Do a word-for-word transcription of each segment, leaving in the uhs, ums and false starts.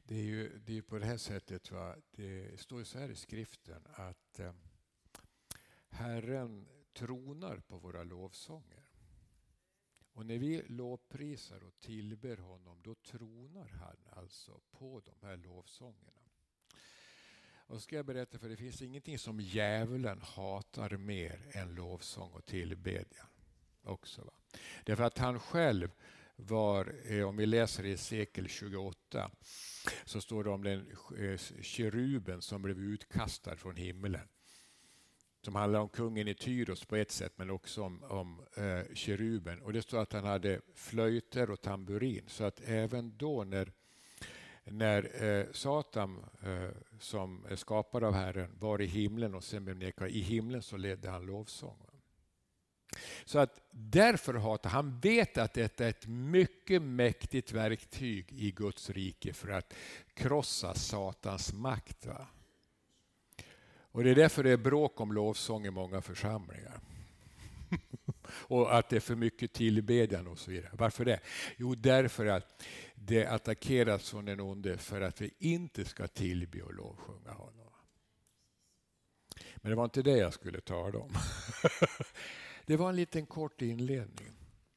Det är ju det är på det här sättet, va? Det står ju så här i skriften att eh, Herren tronar på våra lovsånger. Och när vi lovprisar och tillber honom, då tronar han alltså på de här lovsångerna. Och ska jag berätta, för det finns ingenting som djävulen hatar mer än lovsång och tillbedjan också, va? Därför att han själv var, om vi läser i Hesekiel tjugoåtta, så står det om den keruben som blev utkastad från himlen. Som handlar om kungen i Tyros på ett sätt, men också om, om eh, keruben. Och det står att han hade flöjter och tamburin. Så att även då när, när eh, Satan, eh, som är skapad av Herren, var i himlen och sen blev nekad i himlen, så ledde han lovsång. Så att därför hatar han, vet att detta är ett mycket mäktigt verktyg i Guds rike för att krossa Satans makt, va? Och det är därför det är bråk om lovsång i många församlingar. Och att det är för mycket tillbedjan och så vidare. Varför det? Jo, därför att det attackeras från den onde för att vi inte ska tillbe och lovsjunga honom. Men det var inte det jag skulle tala om. Det var en liten kort inledning.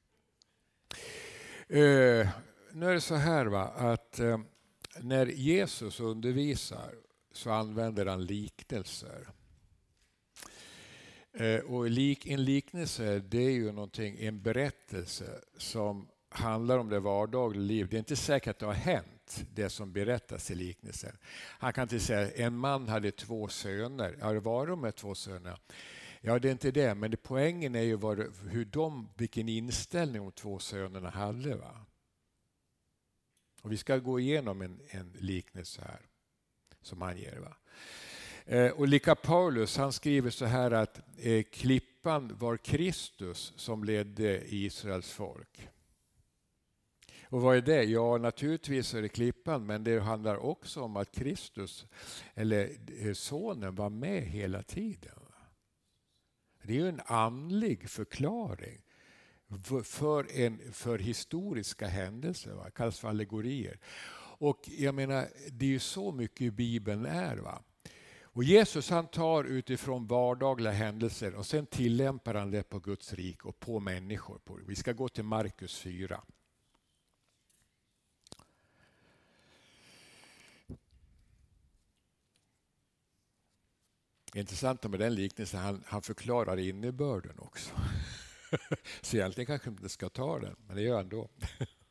Uh, nu är det så här, va, att uh, när Jesus undervisar så använder han liknelser. Uh, och lik, en liknelse, det är ju någonting, en berättelse som handlar om det vardagliga livet. Det är inte säkert att det har hänt, det som berättas i liknelsen. Han kan inte säga, en man hade två söner. Ja, det var de med två söner. Ja, det är inte det, men det, poängen är ju vad, hur de, vilken inställning de två sönerna hade, va? Och vi ska gå igenom en, en liknelse här som han ger, va? Eh, och lika Paulus, han skriver så här att eh, klippan var Kristus som ledde Israels folk. Och vad är det? Ja, naturligtvis är det klippan, men det handlar också om att Kristus, eller eh, sonen, var med hela tiden. Det är ju en andlig förklaring för, en, för historiska händelser, va? Kallas för allegorier. Och jag menar, det är ju så mycket Bibeln är, va? Och Jesus, han tar utifrån vardagliga händelser och sen tillämpar han det på Guds rik och på människor. Vi ska gå till Markus fyra. Intressant med den liknelsen, han, han förklarar innebörden också. Så egentligen kanske inte ska ta den, men det gör han då.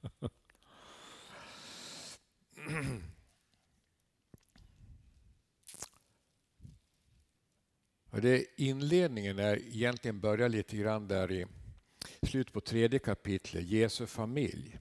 Och det inledningen är egentligen börjar lite grann där i slut på tredje kapitlet, Jesu familj.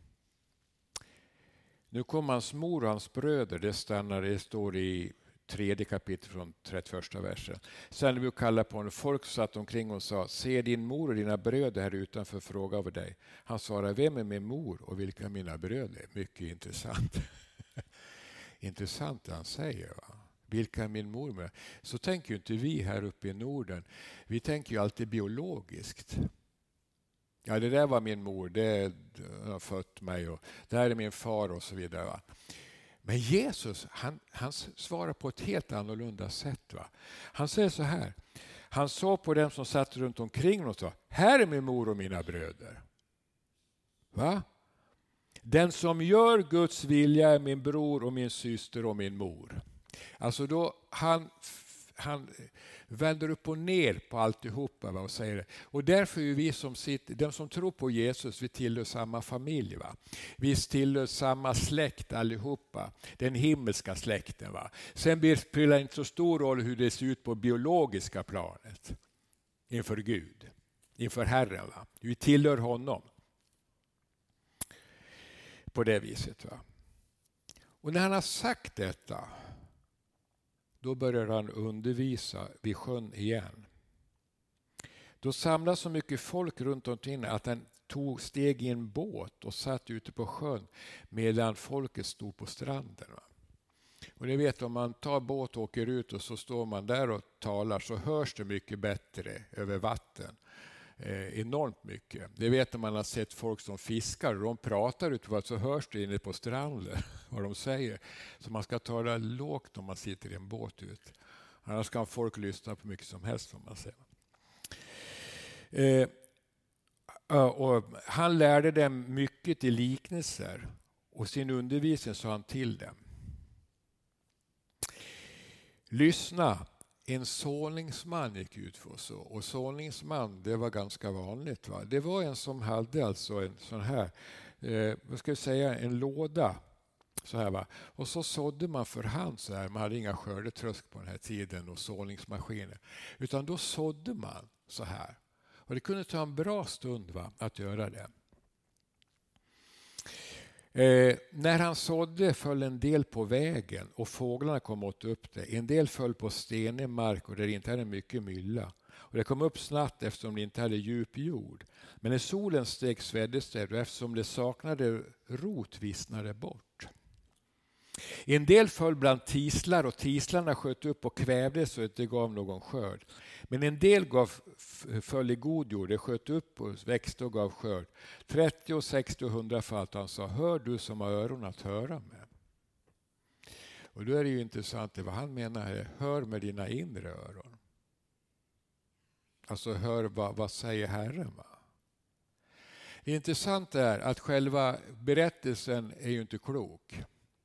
Nu kom hans mor och hans bröder, det stannar, det står i tredje kapitel från trettioförsta versen. Sen vi kallade på en folk satt omkring och sa, se din mor och dina bröder här utanför, fråga över dig. Han svarade, vem är min mor och vilka är mina bröder? Mycket intressant. Intressant det han säger, va? Vilka är min mor med? Så tänker ju inte vi här uppe i Norden. Vi tänker ju alltid biologiskt. Ja, det där var min mor, det har fött mig och det här är min far och så vidare, va? Men Jesus, han, han svarar på ett helt annorlunda sätt, va? Han säger så här. Han sa på dem som satt runt omkring och sa, här är min mor och mina bröder. Va? Den som gör Guds vilja är min bror och min syster och min mor. Alltså då han, han vänder upp och ner på alltihopa, va, och säger det. Och därför är vi som sitter, de som tror på Jesus, vi tillhör samma familj, va. Vi tillhör samma släkt allihopa, den himmelska släkten, va. Sen spelar det inte så stor roll hur det ser ut på biologiska planet inför Gud, inför Herren, va. Vi tillhör honom på det viset, va. Och när han har sagt detta, då börjar han undervisa vid sjön igen. Då samlas så mycket folk runt omkring att han tog steg i en båt och satt ute på sjön medan folket stod på stranden. Och ni vet, om man tar båt och åker ut och så står man där och talar, så hörs det mycket bättre över vatten eh, enormt mycket. Det vet när man har sett folk som fiskar och de pratar utifrån så hörs det inne på stranden vad de säger. Så man ska tala lågt om man sitter i en båt ut. Annars kan folk lyssna på mycket som helst som man säger. Eh, och han lärde dem mycket i liknelser och sin undervisning sa han till dem. Lyssna, en såningsman gick ut för så. Och såningsman, det var ganska vanligt. Va? Det var en som hade alltså en sån här, eh, vad ska jag säga, en låda. Så här, va? Och så sådde man för hand så här. Man hade inga skördetrösk på den här tiden och såningsmaskiner. Utan då sådde man så här. Och det kunde ta en bra stund, va, att göra det. Eh, när han sådde föll en del på vägen och fåglarna kom åt upp det. En del föll på stenig mark och där det inte hade mycket mylla. Och det kom upp snabbt eftersom det inte hade djup jord. Men när solen steg sveddes det och eftersom det saknade rot vissnade bort. En del föll bland tislar och tislarna sköt upp och kvävdes så att det gav någon skörd. Men en del gav, föll i god jord, det sköt upp och växte och gav skörd. trettio, sextio och hundrafalt. Han sa, hör du som har öron att höra med. Och då är det ju intressant det vad han menar här, hör med dina inre öron. Alltså hör vad, vad säger Herren, va? Det intressanta är att själva berättelsen är ju inte klok.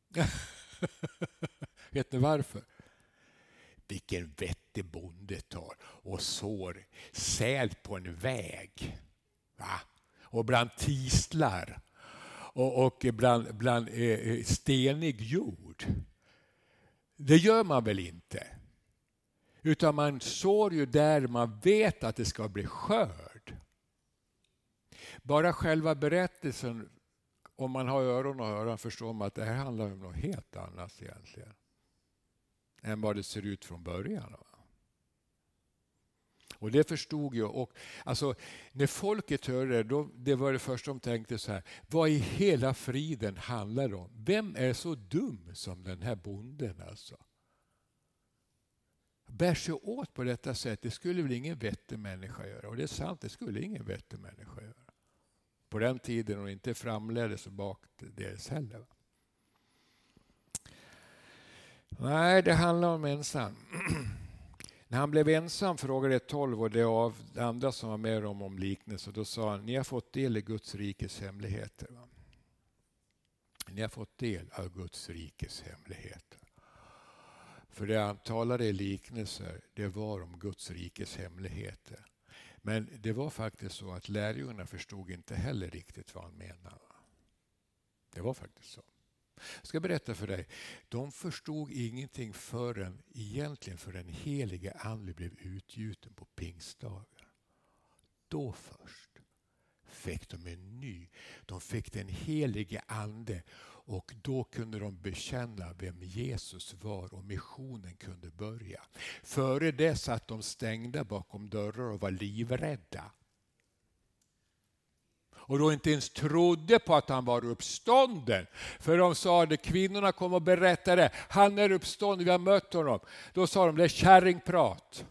Vet ni varför? Vilken vettig bonde tar och sår säd på en väg. Va? Och bland tislar. Och, och bland, bland eh, stenig jord. Det gör man väl inte? Utan man sår ju där man vet att det ska bli skörd. Bara själva berättelsen, om man har öron och öron, förstår man att det här handlar om något helt annat egentligen. Än vad det ser ut från början. Va? Och det förstod jag. Och, alltså, när folket hörde det, då, det var det första de tänkte så här. Vad i hela friden handlar det om? Vem är så dum som den här bonden alltså? Bär sig åt på detta sätt, det skulle väl ingen vettig människa göra. Och det är sant, det skulle ingen vettig människa göra. På den tiden och inte framleddes och bak deras heller. Va? Nej, det handlar om ensam. När han blev ensam frågade tolv och det av andra som var med om, om liknelse. Då sa han, ni har fått del i Guds rikes hemligheter. Va? Ni har fått del av Guds rikes hemligheter. För det han talade i liknelser, det var om Guds rikes hemligheter. Men det var faktiskt så att lärjungarna förstod inte heller riktigt vad han menade. Det var faktiskt så. Jag ska berätta för dig. De förstod ingenting förrän egentligen för den helige ande blev utgjuten på pingstdagen. Då först fick de en ny. De fick den helige ande och då kunde de bekänna vem Jesus var och missionen kunde börja. Före det satt de stängda bakom dörrar och var livrädda. Och då inte ens trodde på att han var uppstånden. För de sa att kvinnorna kom och berättade, han är uppstånden, vi har mött honom. Då sa de, det är kärringprat.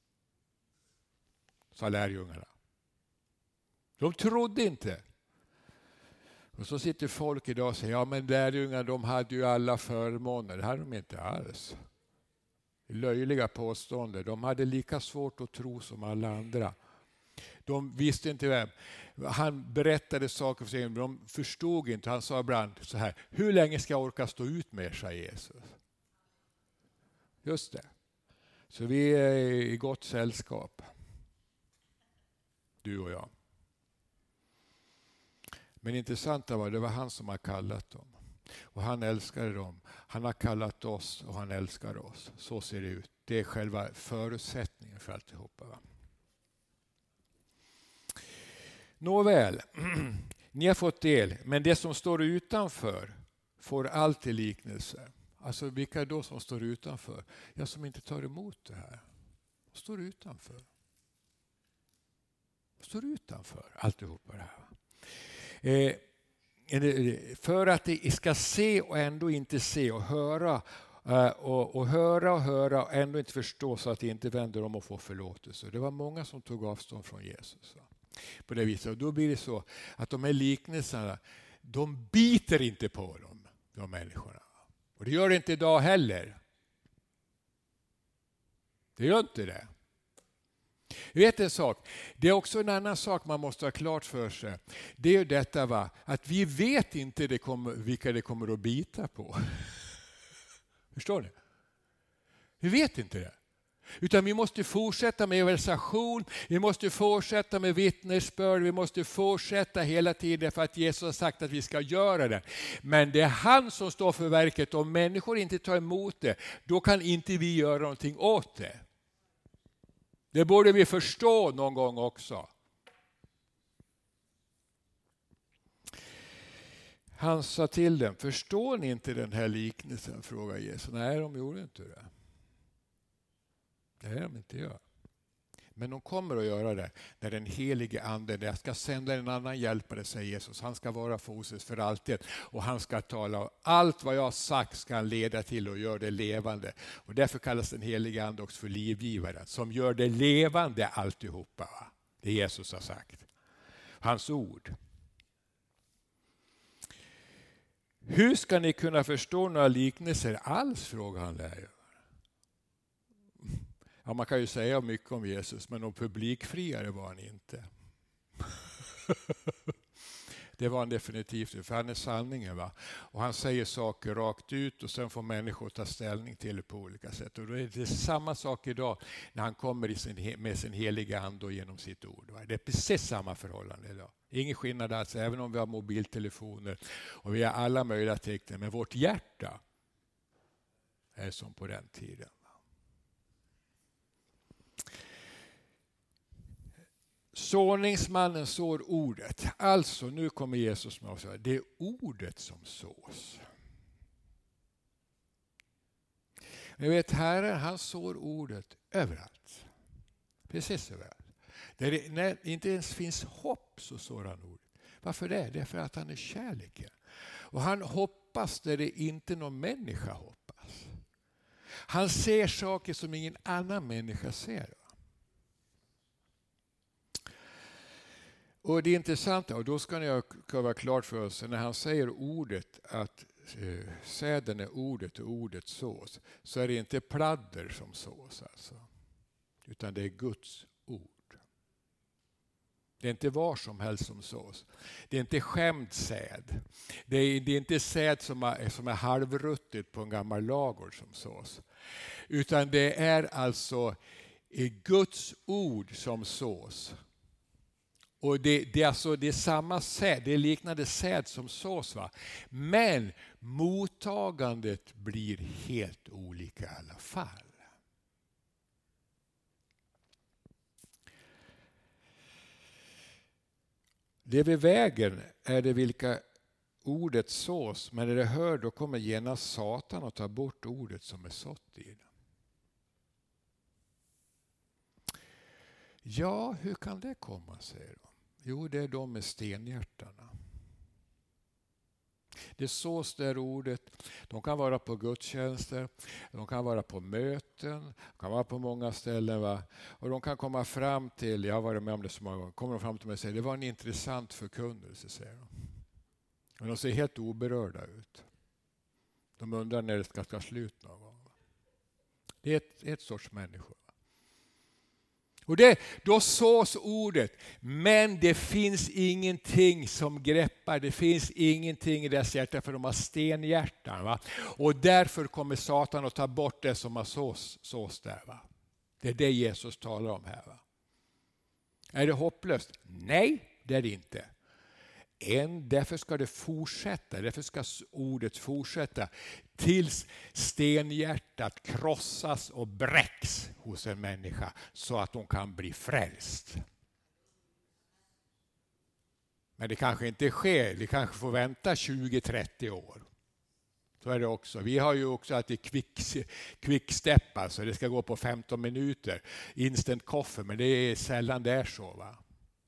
Sa lärjungarna. De trodde inte. Och så sitter folk idag och säger, ja men lärjungarna de hade ju alla förmåner. Det hade de inte alls. Löjliga påstående. De hade lika svårt att tro som alla andra. De visste inte vem. Han berättade saker för sig, men de förstod inte. Han sa ibland så här, hur länge ska jag orka stå ut med er, sa Jesus. Just det. Så vi är i gott sällskap. Du och jag. Men intressant var det var han som har kallat dem. Och han älskade dem. Han har kallat oss och han älskar oss. Så ser det ut. Det är själva förutsättningen för alltihopa. Va? Nåväl, ni har fått del, men det som står utanför får alltid liknelser. Alltså vilka är då som står utanför? Ja, som inte tar emot det här. Står utanför. Står utanför alltihopa det här. Eh, för att det ska se och ändå inte se och höra eh, och, och höra och höra och ändå inte förstå så att det inte vänder om och får förlåtelse. Det var många som tog avstånd från Jesus. Va? På det viset. Och då blir det så att de här liknelserna, de biter inte på dem, de människorna. Och det gör det inte idag heller. Det gör inte det. Jag vet en sak. Det är också en annan sak man måste ha klart för sig. Det är ju detta, va? Att vi vet inte det kommer, vilka det kommer att bita på. Förstår ni? Vi vet inte det. Utan vi måste fortsätta med evangelisation, vi måste fortsätta med vittnesbörd, vi måste fortsätta hela tiden för att Jesus har sagt att vi ska göra det. Men det är han som står för verket, och om människor inte tar emot det, då kan inte vi göra någonting åt det. Det borde vi förstå någon gång också. Han sa till dem, förstår ni inte den här liknelsen? Frågar Jesus. Nej, de gjorde inte det. Det är de inte gör. Men de kommer att göra det när den helige ande, jag ska sända en annan hjälpare, säger Jesus. Han ska vara för oss för alltid, och han ska tala. Allt vad jag har sagt ska han leda till och göra det levande. Och därför kallas den helige ande också för livgivaren, som gör det levande alltihopa. Va? Det Jesus har sagt. Hans ord. Hur ska ni kunna förstå några liknelser alls, frågar han där. Ja, man kan ju säga mycket om Jesus, men om publikfriare var han inte. Det var han definitivt, för han är sanningen. Va? Och han säger saker rakt ut, och sen får människor ta ställning till det på olika sätt. Och då är det samma sak idag när han kommer i sin, med sin heliga ande och genom sitt ord. Va? Det är precis samma förhållande idag. Ingen skillnad alls, även om vi har mobiltelefoner och vi har alla möjliga tecken. Men vårt hjärta är som på den tiden. Såningsmannen sår ordet. Alltså, nu kommer Jesus med och säger, det är ordet som sås. Jag vet, Herren, han sår ordet överallt. Precis överallt. Där det när inte ens finns hopp, så sår han ordet. Varför det? Det är för att han är kärleken. Och han hoppas där det inte någon människa hoppas. Han ser saker som ingen annan människa ser. Och det är intressant, och då ska ni vara klart för oss, när han säger ordet, att eh, säden är ordet och ordet sås, så är det inte pladder som sås alltså, utan det är Guds ord. Det är inte var som helst som sås. Det är inte skämd säd. Det är, det är inte säd som är, som är halvruttet på en gammal lagård som sås. Utan det är alltså Guds ord som sås. Och det, det, är alltså, det är samma säd, det är liknande säd som sås. Va? Men mottagandet blir helt olika i alla fall. Det vid vägen är det vilka ordet sås, men när det hör, då kommer genast Satan att ta bort ordet som är sått i det. Ja, hur kan det komma, säger de. Jo, det är de med stenhjärtarna. Det sås där ordet. De kan vara på gudstjänster, de kan vara på möten, de kan vara på många ställen. Va? Och de kan komma fram till, jag har varit med om det så många gånger, kommer de fram till mig och säger, det var en intressant förkunnelse, säger de. Men de ser helt oberörda ut. De undrar när det ska ta slut någon gång. Det är ett, ett sorts människor. Och det, då sås ordet, men det finns ingenting som greppar, det finns ingenting i deras hjärta, för de har stenhjärtan. Va? Och därför kommer Satan att ta bort det som har sås, sås där. Va? Det är det Jesus talar om här. Va? Är det hopplöst? Nej, det är det inte. En, därför ska det fortsätta, därför ska ordet fortsätta tills stenhjärtat krossas och bräcks hos en människa så att de kan bli frälst. Men det kanske inte sker, vi kanske får vänta tjugo till trettio år. Så är det också. Vi har ju också att det är quickstep, alltså det ska gå på femton minuter, instant coffee, men det är sällan det är så. Va?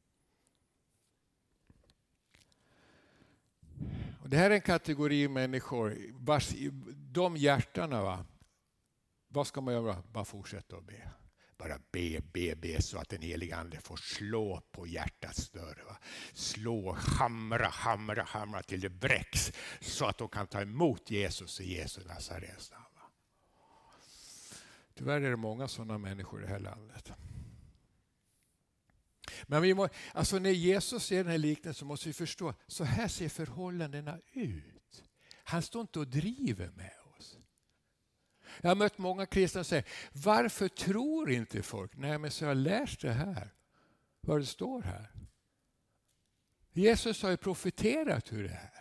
Det här är en kategori människor, vars, de hjärtarna, va? Vad ska man göra? Bara fortsätta att be. Bara be, be, be så att den heliga ande får slå på hjärtats dörr. Va? Slå, hamra, hamra, hamra till det bräcks. Så att de kan ta emot Jesus i Jesu Nazarets namn. Tyvärr är det många sådana människor i det här landet. Men vi må, alltså när Jesus ger den här liknelsen så måste vi förstå, så här ser förhållandena ut. Han står inte och driver med oss. Jag har mött många kristna som säger, varför tror inte folk? Nej, men så jag har läst det här. Vad det står här. Jesus har ju profeterat hur det är.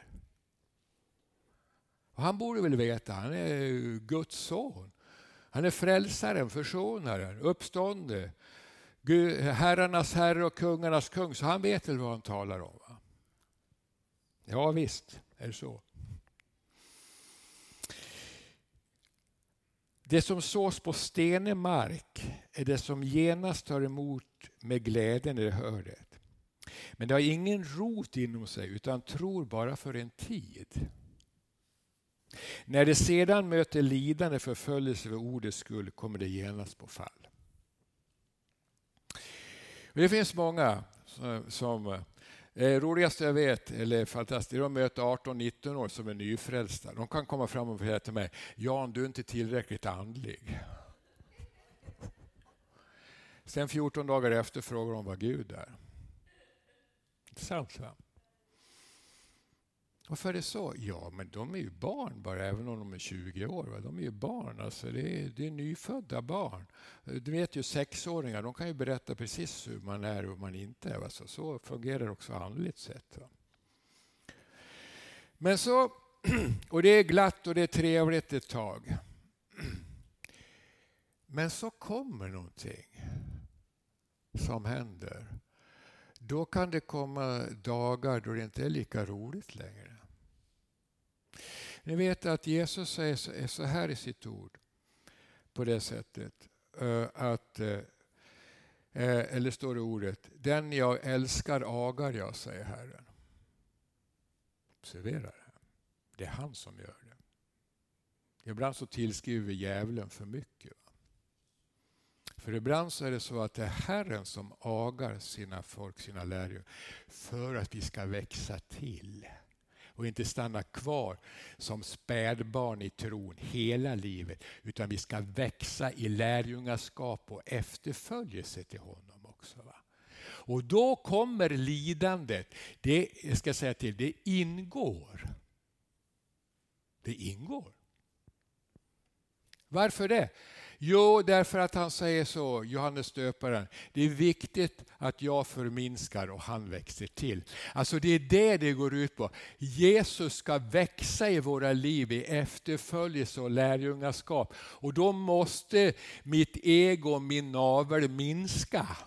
Och han borde väl veta, han är Guds son. Han är frälsaren, försonaren, uppstående. Gud, herrarnas herre och kungarnas kung. Så han vet väl vad han talar om. Va? Ja visst, är det så. Det som sås på stenig mark är det som genast tar emot med glädje när det hör det. Men det har ingen rot inom sig utan tror bara för en tid. När det sedan möter lidande förföljelse för ordets skull kommer det genast på fall. Och det finns många som, som eh, roligaste jag vet, eller fantastiskt, de möter arton nitton år som är nyfrälsta. De kan komma fram och säga till mig, Jan, du är inte tillräckligt andlig. Sen fjorton dagar efter frågar de vad Gud är. Sant, va? Varför är det så? Ja, men de är ju barn bara, även om de är tjugo år. Va? De är ju barn, alltså det är, det är nyfödda barn. Du vet ju sexåringar, de kan ju berätta precis hur man är och hur man inte är. Va? Så, så fungerar också andligt sett. Va? Men så, och det är glatt och det är trevligt ett tag. Men så kommer någonting som händer. Då kan det komma dagar då det inte är lika roligt längre. Ni vet att Jesus är så här i sitt ord på det sättet att, eller står det ordet, den jag älskar agar jag, säger Herren. Observera det. Det är han som gör det. Ibland så tillskriver vi djävulen för mycket. För ibland så är det så att det är Herren som agar sina folk, sina lärjungar, för att vi ska växa till och inte stanna kvar som spädbarn i tron hela livet, utan vi ska växa i lärjungaskap och efterföljelse till honom också. Va? Och då kommer lidandet, det jag ska säga till, det ingår. Det ingår. Varför det? Jo, därför att han säger så, Johannes döparen, det är viktigt att jag förminskar och han växer till. Alltså det är det det går ut på. Jesus ska växa i våra liv i efterföljelse och lärjungaskap. Och då måste mitt ego och min navel minska.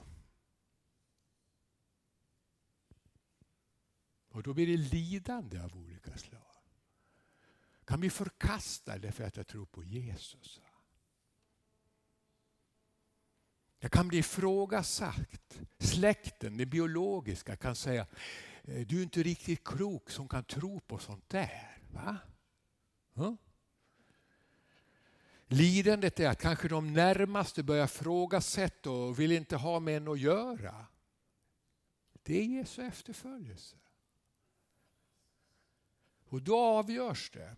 Och då blir det lidande av olika slag. Kan vi förkasta det för att jag tror på Jesus? Jag kan bli ifrågasatt. Släkten, det biologiska, kan säga du är inte riktigt klok som kan tro på sånt där. Va? Hm? Lidandet är att kanske de närmaste börjar ifrågasätta och vill inte ha med en att göra. Det är Jesu efterföljelse. Och då avgörs det.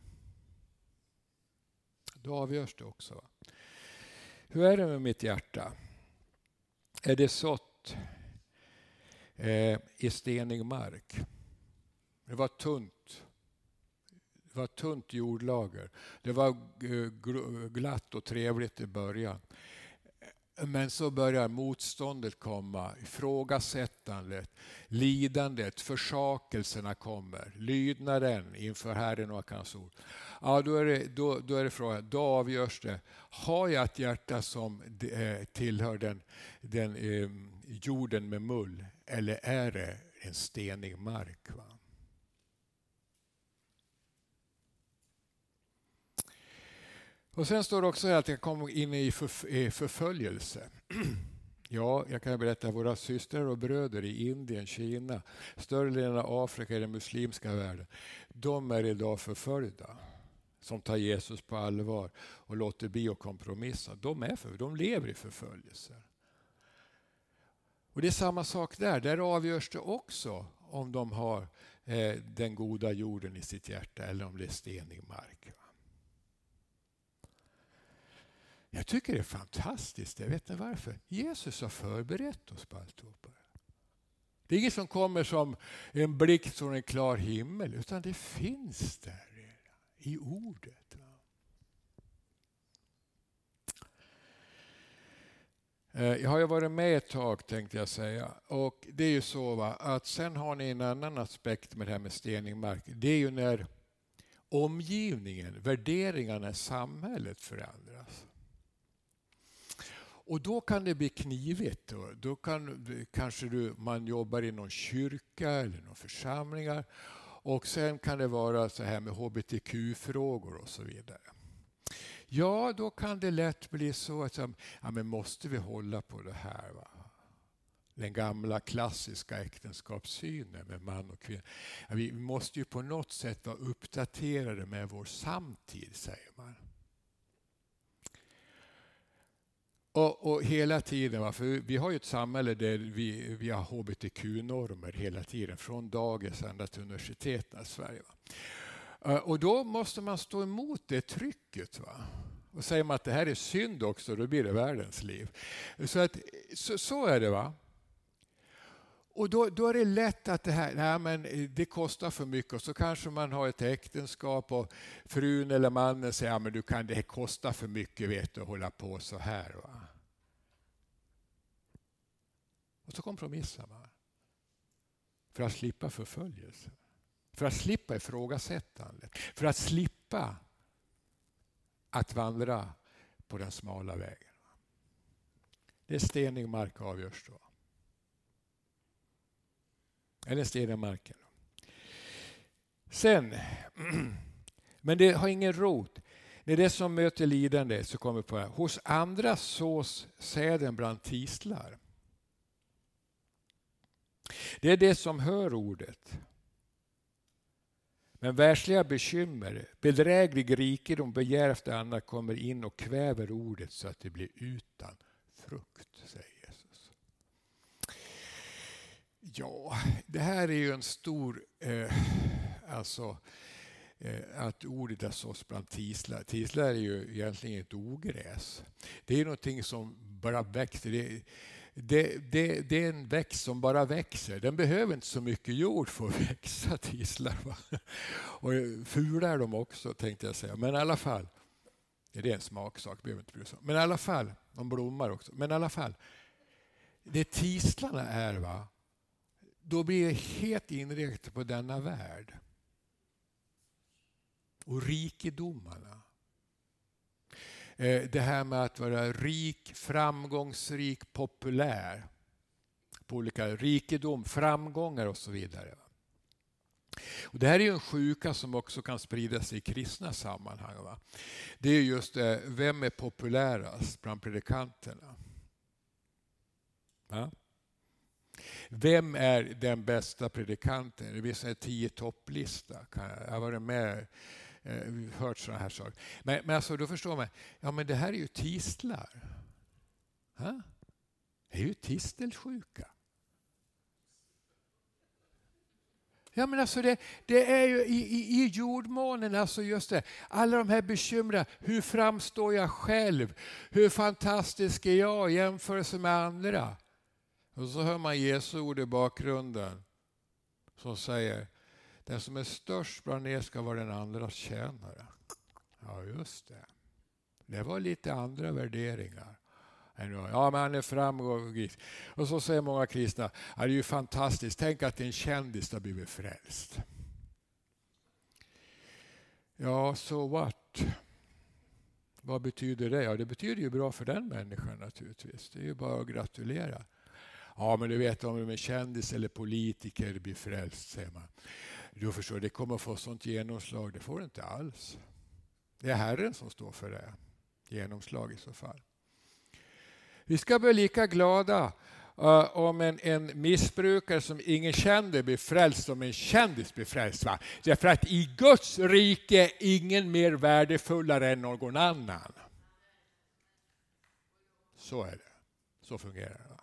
Då avgörs det också. Hur är det med mitt hjärta? Är det sått eh, i stenig mark? Det var tunt. Det var tunt jordlager. Det var glatt och trevligt i början. Men så börjar motståndet komma, ifrågasättandet, lidandet, försakelserna kommer, lydnaden inför Herren och hans ord. Ja, då är det, då, då är det frågan, då avgörs det. Har jag ett hjärta som eh, tillhör den, den eh, jorden med mull, eller är det en stenig mark? Va? Och sen står det också att jag kommer in i förföljelse. Ja, jag kan berätta att våra systrar och bröder i Indien, Kina, större delen av Afrika i den muslimska världen, de är idag förföljda. som tar Jesus på allvar och låter bli att kompromissa, de, är för, de lever i förföljelser. Och det är samma sak där. Där avgörs det också om de har eh, den goda jorden i sitt hjärta eller om det är stenig mark. Jag tycker det är fantastiskt. Jag vet inte varför. Jesus har förberett oss på alltihopa. Det är inget som kommer som en blixt från en klar himmel, utan det finns där i ordet. Jag har ju varit med ett tag, tänkte jag säga. Och det är ju så va, att sen har ni en annan aspekt med det här med stenig mark. Det är ju när omgivningen, värderingarna i samhället förändras. Och då kan det bli knivigt. Då, då kan kanske du, man jobbar i någon kyrka eller någon församlingar. Och sen kan det vara så här med H B T Q-frågor och så vidare. Ja, då kan det lätt bli så att ja, men måste vi hålla på det här? Va? Den gamla klassiska äktenskapssynen med man och kvinna. Ja, vi måste ju på något sätt vara uppdaterade med vår samtid, säger man. Och, och hela tiden, va? För vi har ju ett samhälle där vi, vi har H B T Q-normer hela tiden, från dagis ända till universiteten i Sverige. Va? Och då måste man stå emot det trycket. Va? Och säger man att det här är synd också, då blir det världens liv. Så, att, så, så är det va. Och då, då är det lätt att det här, nej men det kostar för mycket. Och så kanske man har ett äktenskap och frun eller mannen säger, ja men du kan, det kostar för mycket vet du, att hålla på så här. Va? Och så kompromissar man. För att slippa förföljelse. För att slippa ifrågasättandet. För att slippa att vandra på den smala vägen. Det är stenig mark avgörs då. Eller stenig marken. Sen, men det har ingen rot. När det som möter lidande så kommer på det. Hos andra sås säden bland tislar. Det är det som hör ordet. Men världsliga bekymmer, bedräglig rikedom, begär efter andra kommer in och kväver ordet så att det blir utan frukt, säger Jesus. Ja, det här är ju en stor, eh, alltså eh, att ordet är sås bland tislar. Tislar är ju egentligen ett ogräs. Det är någonting som bara växer. Det, Det, det, det är en växt som bara växer. Den behöver inte så mycket jord för att växa, tislar. Va? Och fula är de också, tänkte jag säga. Men i alla fall, det är en smaksak, behöver inte bry sig om. Men i alla fall, de blommar också. Men i alla fall, det tislarna är, va, då blir det helt inriktat på denna värld. Och rikedomarna. Det här med att vara rik, framgångsrik, populär. På olika rikedom, framgångar och så vidare. Och det här är ju en sjuka som också kan sprida sig i kristna sammanhang. Va? Det är just det, vem är populärast bland predikanterna? Ja? Vem är den bästa predikanten? Det blir en tio topplista. Jag har varit med eh, hört sådana här saker. Men, men alltså, då förstår man, ja men det här är ju tistlar. Ha? Det är ju tistelsjuka. Ja men alltså det, det är ju i, i, i jordmånen, alltså just det. Alla de här bekymren, hur framstår jag själv? Hur fantastisk är jag i jämförelse med andra? Och så hör man Jesu ord i bakgrunden som säger, den som är störst bland er ska vara den andras tjänare. Ja just det. Det var lite andra värderingar. Ja men han är framgångsrik. Och så säger många kristna, det är ju fantastiskt, tänk att en kändis har blivit frälst. Ja, så what? Vad betyder det? Ja, det betyder ju bra för den människan naturligtvis. Det är ju bara att gratulera. Ja, men du vet om en kändis eller politiker blir frälst, säger man. Du förstår, det kommer att få sånt genomslag. Det får det inte alls. Det är Herren som står för det. Genomslag i så fall. Vi ska bli lika glada Uh, om en, en missbrukare som ingen kände blir frälst, som en kändis blir frälst. Va? Därför att i Guds rike är ingen mer värdefullare än någon annan. Så är det. Så fungerar det. Va?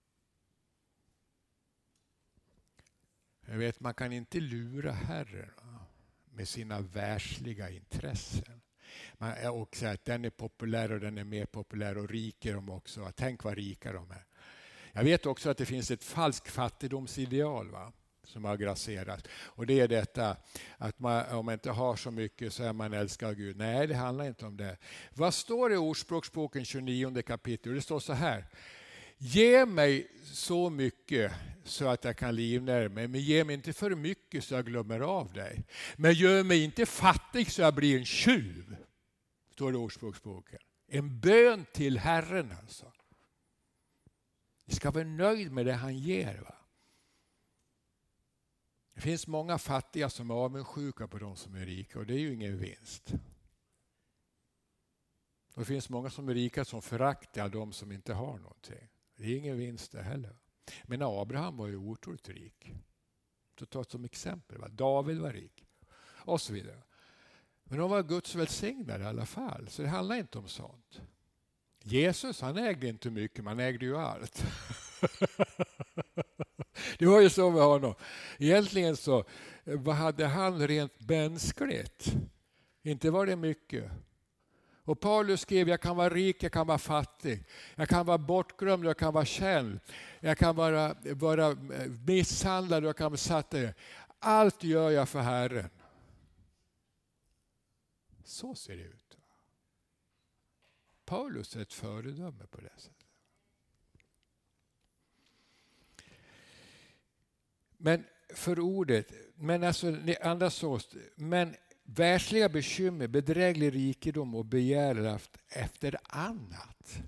Jag vet, man kan inte lura Herren, va? Med sina världsliga intressen. Man är också att den är populär och den är mer populär och rik är de också. Tänk vad rika de är. Jag vet också att det finns ett falskt fattigdomsideal, va? Som har grasserat. Och det är detta att man, om man inte har så mycket så är man älskad av Gud. Nej, det handlar inte om det. Vad står det i Ordspråksboken tjugonionde kapitel? Det står så här. Ge mig så mycket så att jag kan livnära mig, men ge mig inte för mycket så jag glömmer av dig. Men gör mig inte fattig så jag blir en tjuv. Står det i Ordspråksboken. En bön till Herren alltså. Vi ska vara nöjd med det han ger, va? Det finns många fattiga som är avundsjuka på de som är rika och det är ju ingen vinst. Och det finns många som är rika som föraktar de som inte har någonting. Det är ingen vinst det heller. Men Abraham var ju otroligt rik. Så ta som exempel, va? David var rik och så vidare. Men de var Guds välsignade i alla fall, så det handlar inte om sånt. Jesus, han ägde inte mycket, man ägde ju allt. Det var ju så med honom. Egentligen så, vad hade han rent mänskligt? Inte var det mycket. Och Paulus skrev, jag kan vara rik, jag kan vara fattig. Jag kan vara bortglömd, jag kan vara känd. Jag kan vara, vara misshandlad, jag kan vara satt där. Allt gör jag för Herren. Så ser det ut. Paulus är ett föredöme på det sättet. Men för ordet, men alltså andra så, men världsliga bekymmer, bedräglig rikedom och begär efter annat.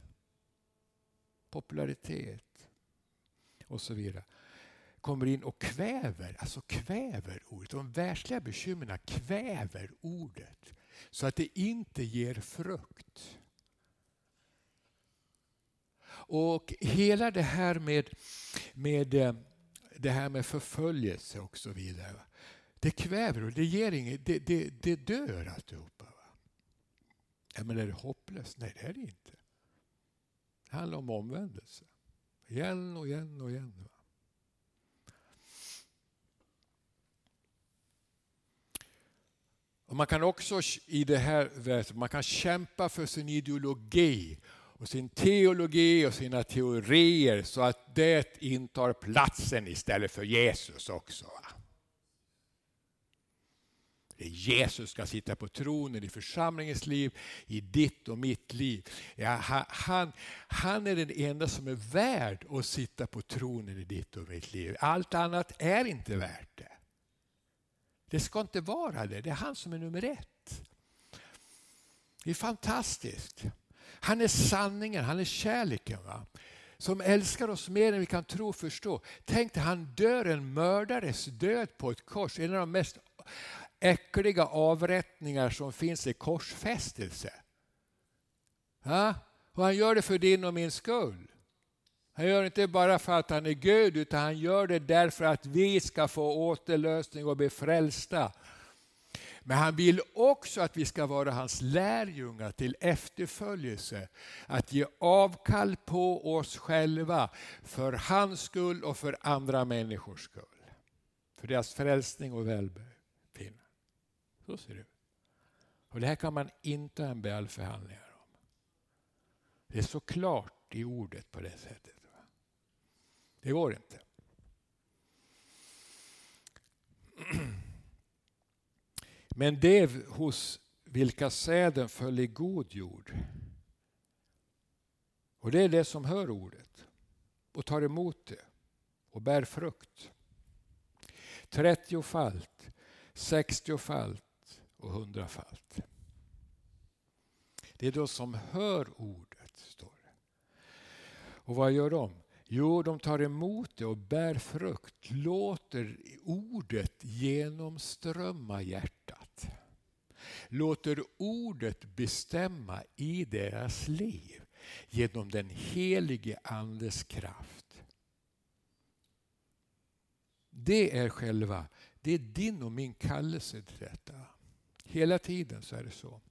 Popularitet och så vidare. Kommer in och kväver, alltså kväver ordet. De världsliga bekymmerna kväver ordet så att det inte ger frukt. Och hela det här med, med det här med förföljelse och så vidare. Det kväver och det ger inget, det, det, det dör alltihopa. Ja, men är det hopplöst? Nej, det är det inte. Det handlar om omvändelse. Igen och igen och igen. Va? Och man kan också i det här, man kan kämpa för sin ideologi och sin teologi och sina teorier så att det intar platsen istället för Jesus också. Va? Jesus ska sitta på tronen i församlingens liv, i ditt och mitt liv. Ja, han, han är den enda som är värd att sitta på tronen i ditt och mitt liv. Allt annat är inte värt det. Det ska inte vara det. Det är han som är nummer ett. Det är fantastiskt. Han är sanningen, han är kärleken, va? Som älskar oss mer än vi kan tro och förstå. Tänk dig, han dör en mördares död på ett kors. En av de mest äckliga avrättningar som finns i korsfästelse. Ja? Och han gör det för din och min skull. Han gör det inte bara för att han är Gud, utan han gör det därför att vi ska få återlösning och bli frälsta. Men han vill också att vi ska vara hans lärjungar till efterföljelse. Att ge avkall på oss själva för hans skull och för andra människors skull. För deras frälsning och välbefinnande. Så ser det ut. Och det här kan man inte ha en bälförhandlingar om. Det är så klart i ordet på det sättet. Det går inte. Men det hos vilka säden föll i god jord. Och det är det som hör ordet. Och tar emot det. Och bär frukt. trettiofalt, sextiofalt och hundrafalt. Det är de som hör ordet, står det. Och vad gör de? Jo, de tar emot det och bär frukt. Låter ordet genomströmma hjärtat. Låter ordet bestämma i deras liv genom den helige andes kraft. Det är själva, det är din och min kallelse till detta. Hela tiden så är det så.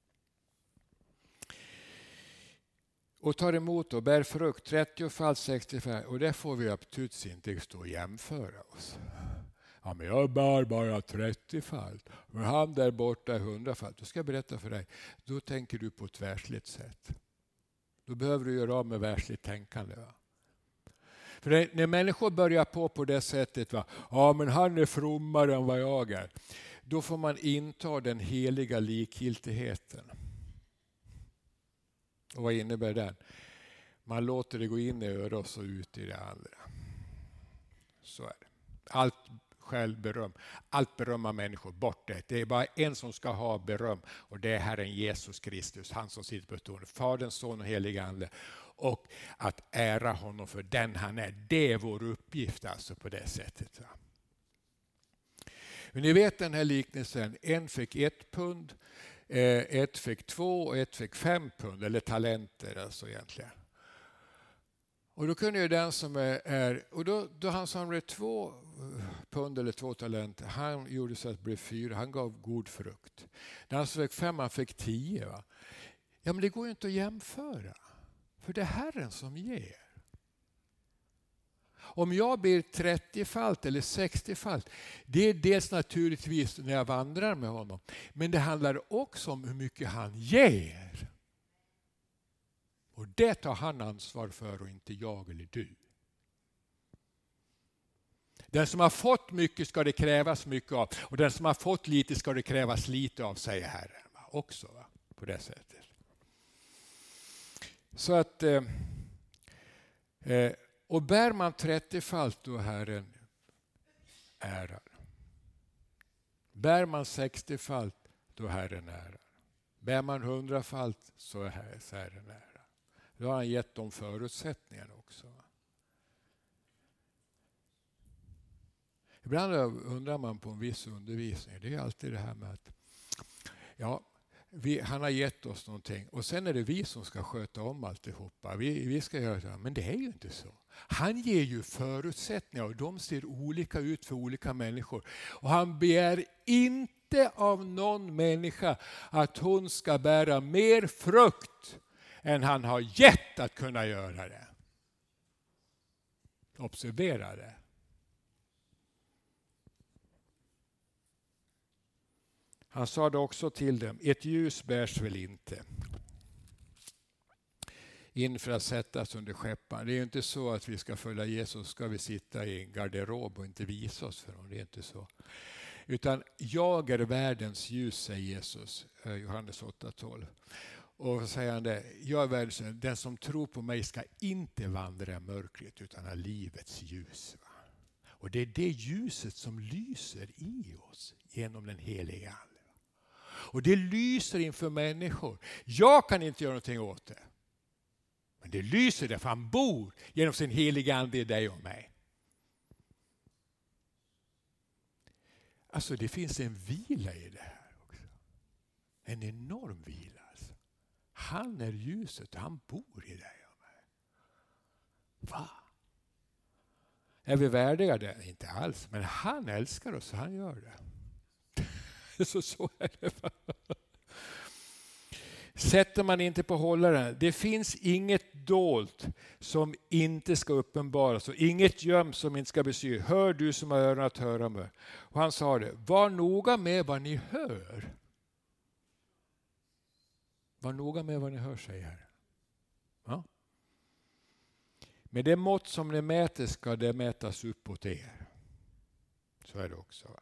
Och tar emot och bär frukt trettio-falt, sextio-falt. Och där får vi absolut inte stå och jämföra oss. Ja, men jag bär bara trettio-falt. Men han där borta är hundra-falt. Då ska jag berätta för dig. Då tänker du på ett världsligt sätt. Då behöver du göra av med världsligt tänkande. Va? För det, när människor börjar på på det sättet. Va? Ja, men han är frommare än vad jag är. Då får man inta den heliga likgiltigheten. Och vad innebär den? Man låter det gå in i örat och ut i det andra. Så är det. Allt självberöm, allt beröm av människor, bort det. Det är bara en som ska ha beröm och det är Herren Jesus Kristus, han som sitter på tronen, Faderns, Son och Heliga Ande. Och att ära honom för den han är, det är vår uppgift alltså på det sättet. Va? Men ni vet den här liknelsen, en fick ett pund, ett fick två och ett fick fem pund, eller talenter alltså egentligen. Och då kunde ju den som är, är och då, då han samlade två pund eller två talenter, han gjorde så att det blev fyra, han gav god frukt. Den som fick fem, han fick tio. Va? Ja, men det går ju inte att jämföra, för det är Herren som ger. Om jag blir trettio-falt eller sextio-falt, det är dels naturligtvis när jag vandrar med honom. Men det handlar också om hur mycket han ger. Och det tar han ansvar för och inte jag eller du. Den som har fått mycket ska det krävas mycket av. Och den som har fått lite ska det krävas lite av, säger Herren. Också va? På det sättet. Så att... Eh, eh, Och bär man trettio-falt då Herren ärar. Bär man sextio-falt då Herren ärar. Bär man hundra-falt så är Herren ärar. Då har han gett dem förutsättningarna också. Ibland undrar man på en viss undervisning. Det är alltid det här med att ja, vi, han har gett oss någonting och sen är det vi som ska sköta om alltihopa. Vi, vi ska göra det, men det är ju inte så. Han ger ju förutsättningar och de ser olika ut för olika människor. Och han begär inte av någon människa att hon ska bära mer frukt än han har gett att kunna göra det. Observera det. Han sa det också till dem, ett ljus bärs väl inte in för att sättas under skäppan. Det är ju inte så att vi ska följa Jesus, ska vi sitta i en garderob och inte visa oss för honom. Det är inte så. Utan jag är världens ljus, säger Jesus, Johannes åtta tolv. Och säger han det, jag är världens ljus, den som tror på mig ska inte vandra i mörkret utan ha livets ljus. Och det är det ljuset som lyser i oss genom den heliga Ande. Och det lyser inför människor. Jag kan inte göra någonting åt det. Men det lyser där, för han bor genom sin heliga Ande i dig och mig. Alltså det finns en vila i det här också. En enorm vila. Alltså. Han är ljuset och han bor i dig och mig. Va? Är vi värdiga det? Inte alls. Men han älskar oss och han gör det. Så, så är det. Sätter man inte på hållaren. Det finns inget dolt som inte ska uppenbaras och inget gömt som inte ska besy. Hör du som har öron att höra med. Och han sa det. Var noga med vad ni hör. Var noga med vad ni hör, säger Herren. Ja. Med det mått som ni mäter ska det mätas upp åt er. Så är det också.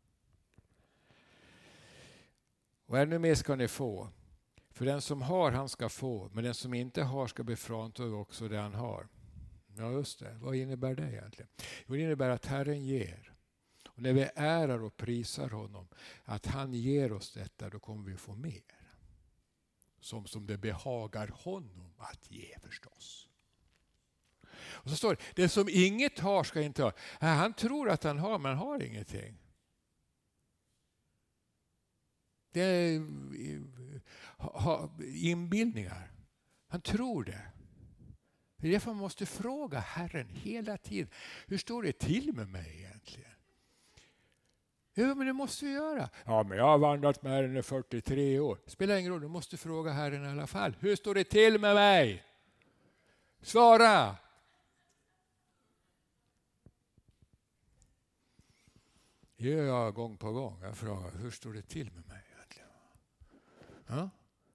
Och ännu mer ska ni få. För den som har, han ska få. Men den som inte har ska bli fråntagen också det han har. Ja, just det. Vad innebär det egentligen? Jo, det innebär att Herren ger. Och när vi ärar och prisar honom, att han ger oss detta, då kommer vi få mer. Som, som det behagar honom att ge förstås. Och så står det, den som inget har ska inte ha. Han tror att han har, men han har ingenting. Det är inbildningar. Han tror det. Det är därför man måste fråga Herren hela tiden. Hur står det till med mig egentligen? Ja, men det måste vi göra. Ja, men jag har vandrat med Herren i fyrtiotre år. Spelar ingen roll, du måste fråga Herren i alla fall. Hur står det till med mig? Svara! Det gör jag gång på gång. Jag frågar, hur står det till med mig egentligen? Ja?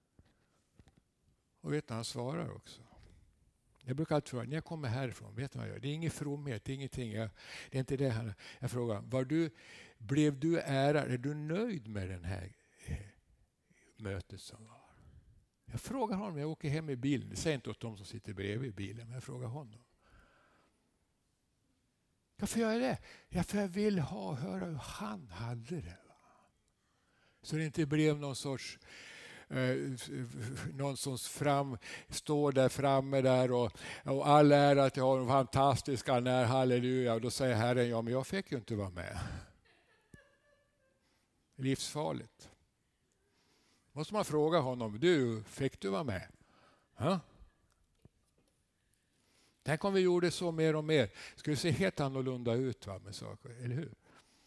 Och vet du, han svarar också. Jag brukar alltid fråga, när jag kommer härifrån, vet du vad jag gör? Det är ingen fromhet, det är ingenting. Jag, det är inte det han, jag frågar, var du, blev du ärad? Är du nöjd med den här eh, mötet som var? Jag frågar honom, jag åker hem i bilen. Det säger inte åt de som sitter bredvid i bilen, men jag frågar honom. Varför gör jag det? Ja, för jag vill ha, höra hur han hade det. Va? Så det inte blev någon sorts eh, någon som fram, står där framme där och, och all ära att jag har en fantastisk när halleluja. Och då säger Herren, ja men jag fick ju inte vara med. Livsfarligt. Måste man fråga honom, du, fick du vara med? Ha? Tänk om vi gjorde så mer och mer. Skulle se helt annorlunda ut, va, med saker, eller hur?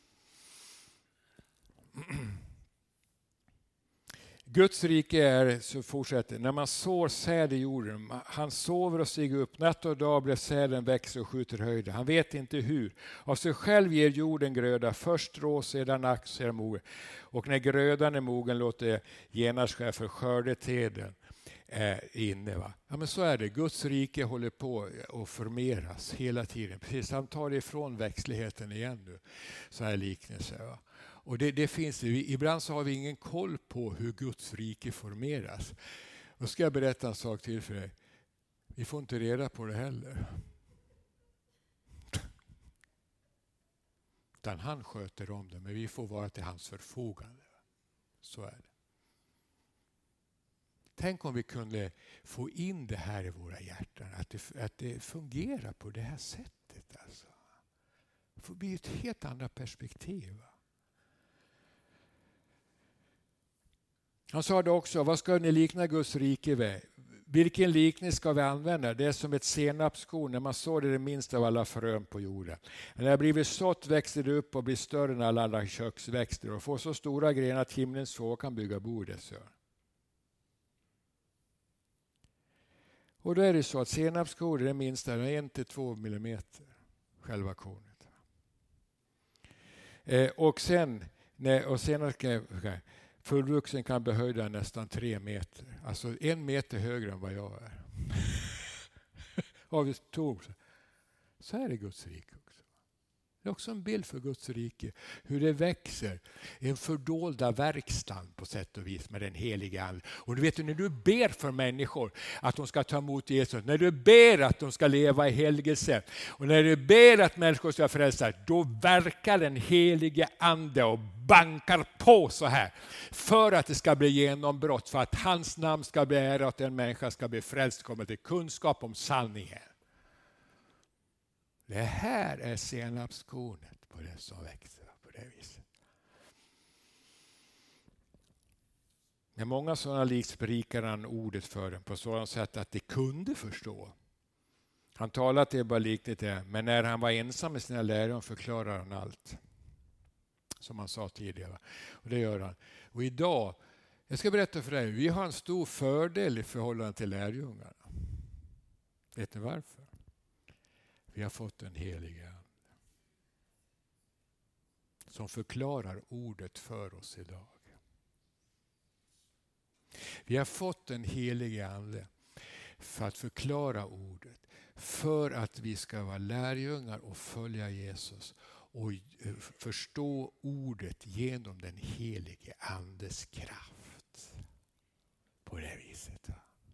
Guds rike är, så fortsätter, när man sår säd i jorden. Han sover och stiger upp. Natt och dag blir säden växer och skjuter höjder. Han vet inte hur. Av sig själv ger jorden gröda. Först strå, sedan ax, sedan mogen. Och när grödan är mogen låter genast ske för skördetiden är inne. Va? Ja, men så är det. Guds rike håller på att formeras hela tiden. Precis, han tar ifrån växtligheten igen nu. Så här liknelse. Va? Och det, det finns det. Ibland så har vi ingen koll på hur Guds rike formeras. Då ska jag berätta en sak till för dig. Vi får inte reda på det heller. Utan han sköter om det, men vi får vara till hans förfogande. Så är det. Tänk om vi kunde få in det här i våra hjärtan. Att det, att det fungerar på det här sättet. Alltså. Det får bli ett helt annat perspektiv. Han sa det också, vad ska ni likna Guds rike vid? Vilken liknelse ska vi använda? Det är som ett senapskorn när man sår det, det minsta av alla frön på jorden. När det har blivit sått växer det upp och blir större än alla andra köksväxter och får så stora grenar att himlens fåglar kan bygga bo i dess hörn. Och då är det så att senapskorn är det minsta, är en till två millimeter, själva kornet. Eh, och sen, när, och sen ska fullvuxen kan behöjda nästan tre meter. Alltså en meter högre än vad jag är. Av ett tog. Så är det Guds rike också. Det är också en bild för Guds rike. Hur det växer. En fördolda verkstan på sätt och vis med den heliga ande. Och du vet, när du ber för människor att de ska ta emot Jesus. När du ber att de ska leva i helgelse. Och när du ber att människor ska frälsas. Då verkar den helige ande och bankar på så här. För att det ska bli genombrott. För att hans namn ska bli ärat. Och att en människa ska bli frälst. Komma till kunskap om sanningen. Det här är senapskornet på det som växer på det viset. När många sådana likt berikar han ordet för dem på sådant sätt att de kunde förstå. Han talade till bara liknande det, men när han var ensam med sina lärare förklarar han allt. Som han sa tidigare. Och det gör han. Och idag, jag ska berätta för dig, vi har en stor fördel i förhållande till lärjungarna. Vet ni varför? Vi har fått en helig ande som förklarar ordet för oss idag. Vi har fått en helig ande för att förklara ordet. För att vi ska vara lärjungar och följa Jesus. Och förstå ordet genom den helige andes kraft. På det viset.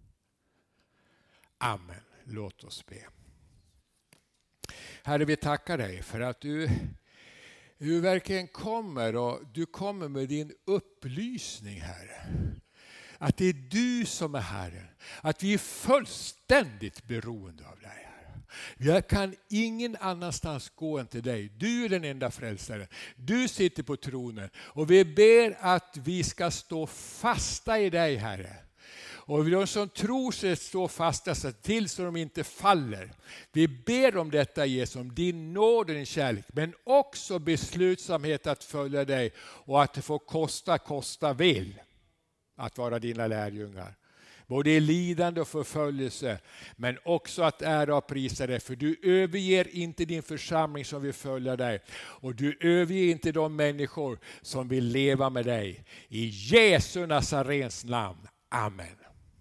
Amen. Låt oss be. Herre, vi tackar dig för att du, du verkligen kommer och du kommer med din upplysning, Herre. Att det är du som är Herren. Att vi är fullständigt beroende av dig, Herre. Jag kan ingen annanstans gå än till dig. Du är den enda frälsaren. Du sitter på tronen. Och vi ber att vi ska stå fasta i dig, Herre. Och de som tror sig stå fasta så till så de inte faller. Vi ber om detta Jesus, om din nåd och din kärlek, men också beslutsamhet att följa dig och att det får kosta, kosta vill att vara dina lärjungar. Både i lidande och förföljelse, men också att ära och prisa dig. För du överger inte din församling som vill följa dig. Och du överger inte de människor som vill leva med dig. I Jesu Nazarens namn. Amen.